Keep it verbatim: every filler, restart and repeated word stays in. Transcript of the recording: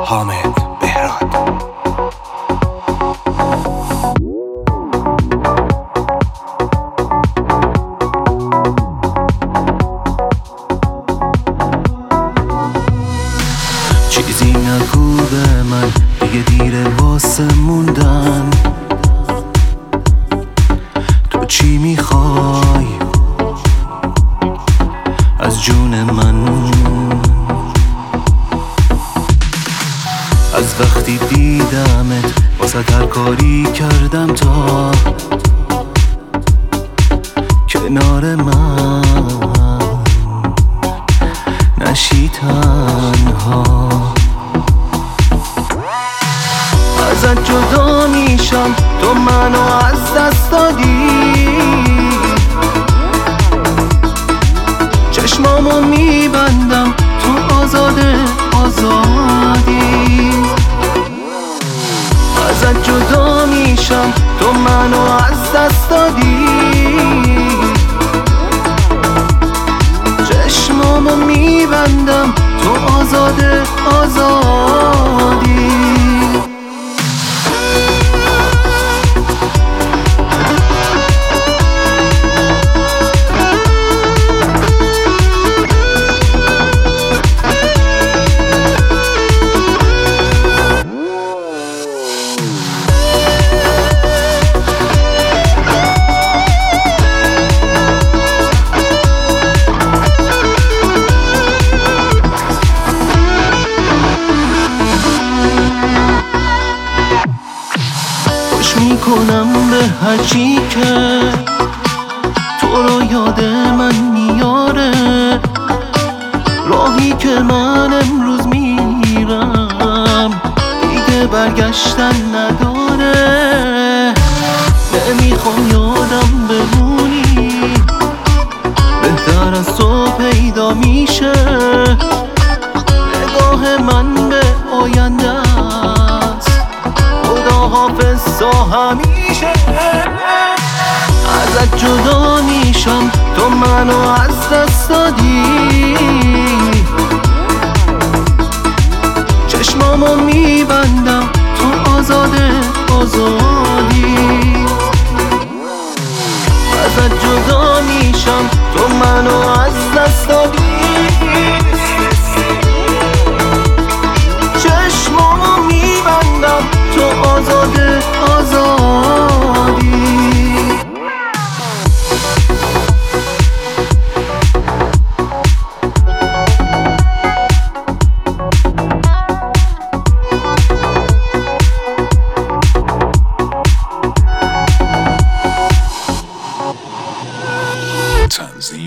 حامد بهراد. چیزی نگو به من دیگه دیره واسه موندن. تو چی میخوای از جون من؟ از وقتی دیدمت واسه هر کاری کردم تا کنار من نشی تنها. ازت جدا میشم تو منو از دست دادی. چشمامو میبندم تو آزاده آزادی. ازت جدا میشم تو منو از دست دادی. چشمامو میبندم تو آزاده آزادی. میکنم به هرچی که تو رو یاد من میاره. راهی که من امروز میرم دیگه برگشتن نداره. نمیخوام یادم بمونی، بهتر از تو پیدا میشه. نگاه من به آینده است، خدا حافظ تا همیشه. ازت جدا میشم تو منو از دست دادی. چشمامو میبندم تو آزاده آزادی. ازت جدا میشم تو منو از دست دادی. چشمامو میبندم تو آزاده آزادی. تنظیم